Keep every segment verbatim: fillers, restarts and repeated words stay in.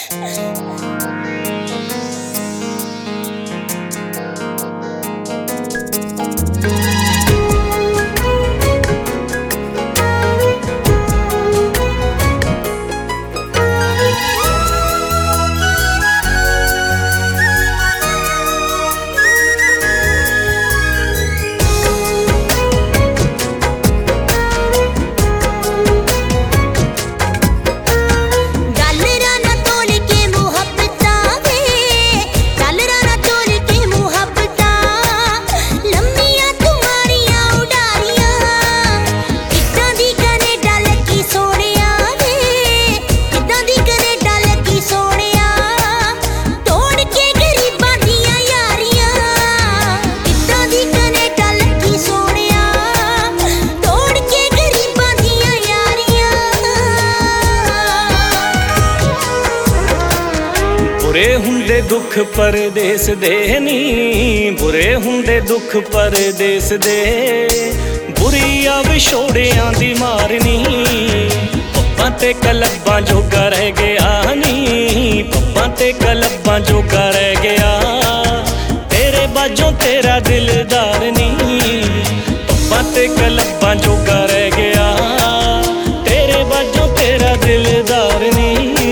बुरे हुंदे दुख परदेस दे नी, बुरे हुंदे दुख परदेस दे, बुरी आ विछोड़ियां दी मारनी। पप्पां ते कलब्बां जोगा रह गया नी, पप्पां ते कलब्बां जोगा रह गया, तेरे बाजों तेरा दिलदार नी। पप्पां ते कलब्बां जोगा रह गया, तेरे बाजों तेरा दिलदार नी।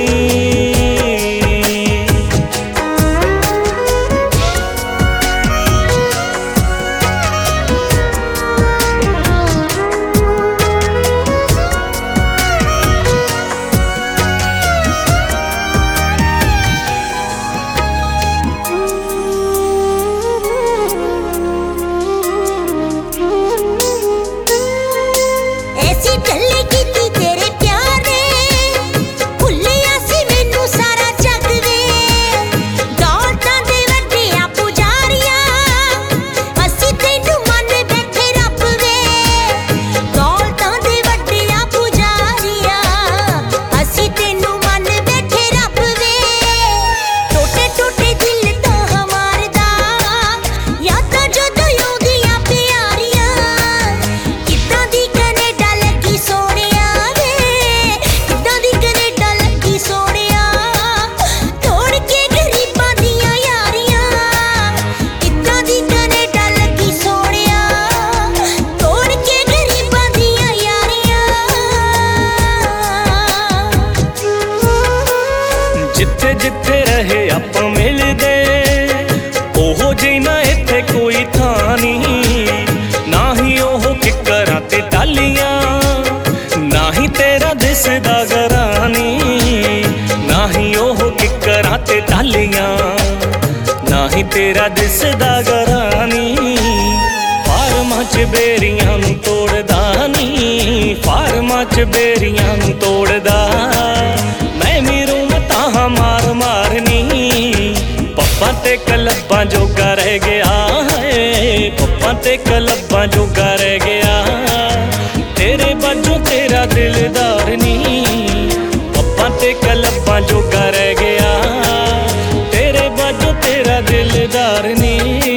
जिथे जिथे रहे आपां मिलदे, ओहो जी ना इत्थे कोई थां नहीं। ना ही ओह किकरां ते टालियां, ना ही तेरा दिसदा घरानी। ना ही ओह किकरां ते टालियां, ना ही तेरा दिसदा घरानी। फार्मां च बेरियां नूं तोड़दा नी, फार्मां च बेरियां नूं तोड़दा, मैं मेरू मार मारनी। पप्पां ते कलब्बां जोगा रह गया है, पप्पां ते कलब्बां जोगा रह गया, तेरे बाजों तेरा दिलदार नी। पप्पां ते कलब्बां जोगा रह गया, तेरे बाजों तेरा दिलदार नी।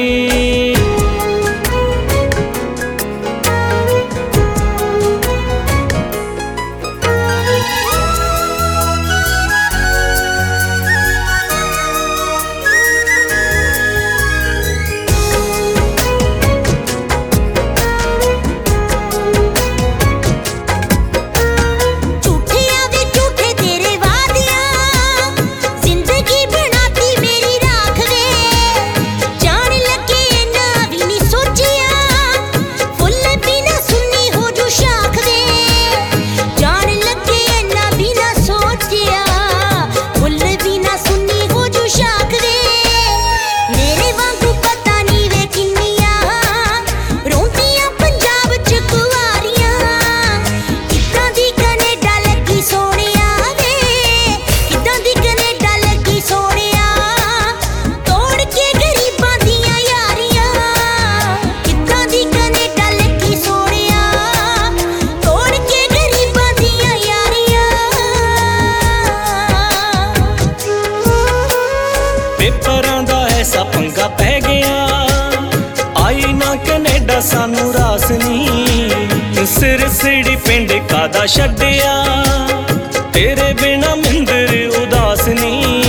पेपरां दा ऐसा पंगा पै गया, आई ना कनेडा सानू रास नी। सिर सिड़ी पिंड कादा छड्डिया, तेरे बिना मिंदर उदास नी।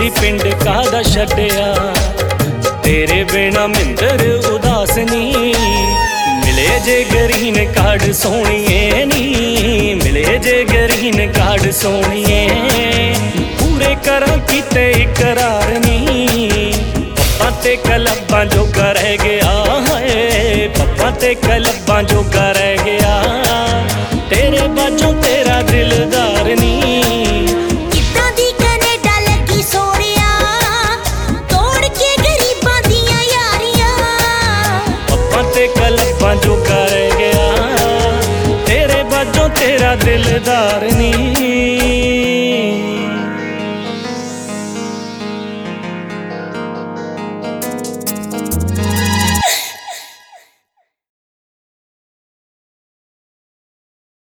ਸੀ ਪਿੰਡ ਕਾਹਦਾ ਛੱਡਿਆ, ਤੇਰੇ ਬਿਨਾ ਮਿੰਦਰ ਉਦਾਸ ਨੀ। ਮਿਲੇ ਜੇ ਗਰੀਨ ਕਾਰਡ ਸੋਹਣੀਏ ਨੀ, ਮਿਲੇ ਜੇ ਗਰੀਨ ਕਾਰਡ ਸੋਹਣੀਏ। ਪੂਰੇ ਕਰਾਂ ਕੀਤੇ ਇਕਰਾਰ ਨੀ, ਪੱਪਾਂ ਤੇ ਕਲੱਬਾਂ ਜੋਗਾ ਰਹਿ ਗਿਆ ਹੈ, ਪੱਪਾਂ ਤੇ ਕਲੱਬਾਂ ਜੋਗਾ ਰਹਿ ਗਿਆ। ਤੇਰੇ ਬਾਝੋਂ ਤੇਰਾ ਦਿਲਦਾਰ ਨੀ। ਕਲੱਬਾਂ ਜੋਗਾ ਰਹਿ ਗਿਆ, ਤੇਰੇ ਬਾਝੋਂ ਤੇਰਾ ਦਿਲਦਾਰ ਨੀ।